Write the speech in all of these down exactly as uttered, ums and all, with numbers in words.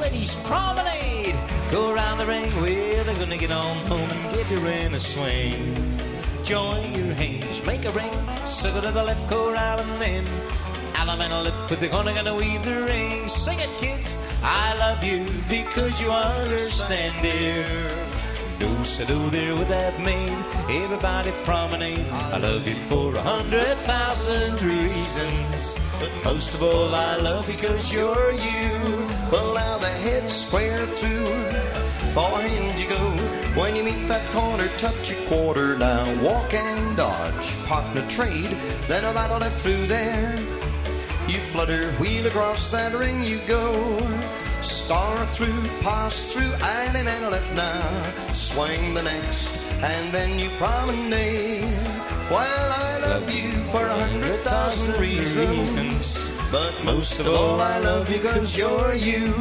ladies promenade. Go around the ring, well, they're gonna get on home and get her in a swing. Join your hands, make a ring, circle to the left, corral, and then Allemande lift with the corner, gonna weave the ring. Sing it, kids, I love you because you understand, dear. Do so do there with that maid, everybody promenade. I love you for a hundred thousand reasons, but most of all I love you because you're you. Well, now the head's square through, forehand you go. When you meet that corner, touch your quarter. Now walk and dodge, partner trade, then a right left through there. You flutter, wheel across that ring you go. Star through, pass through, Allemande left now. Swing the next, and then you promenade. Well, I love you for a hundred thousand reasons, but most of all I love you because you're you.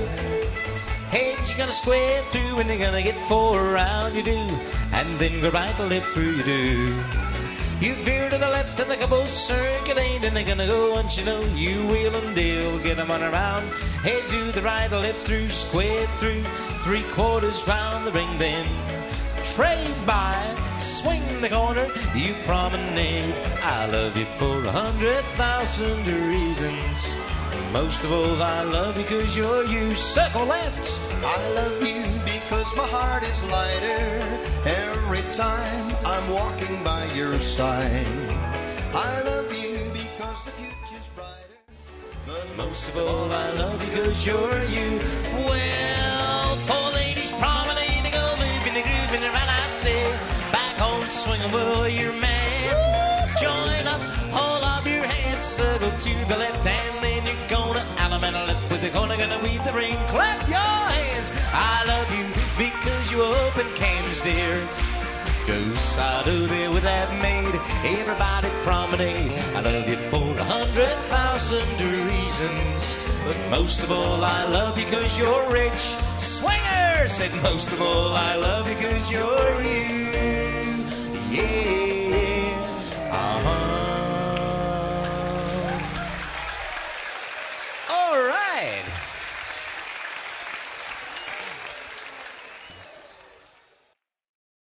Hey, you gonna square through and you're gonna get four around, you do. And then go right to left through, you do. You veer to the left and the couple circulate, and they're gonna go once you know. You wheel and deal, get them on around. Hey, do the right, left through, square through, three quarters round the ring, then trade by, swing the corner, you promenade. I love you for a hundred thousand reasons. Most of all, I love you because you're you. Circle left. I love you because my heart is lighter every time I'm walking by your side. I love you because the future's brighter, but most of all, I love you because you're you. Well, four ladies promenade, they go moving, they grooving around, I say. Back home, swing away your man. Join up, hold up your hands, circle to the left hand. Allemande left with the corner, gonna weave the ring. Clap your hands. I love you because you open cans, dear. Do sado there with that maid, everybody promenade. I love you for a hundred thousand reasons, but most of all I love you because you're rich. Swinger said most of all I love you because you're you. Yeah.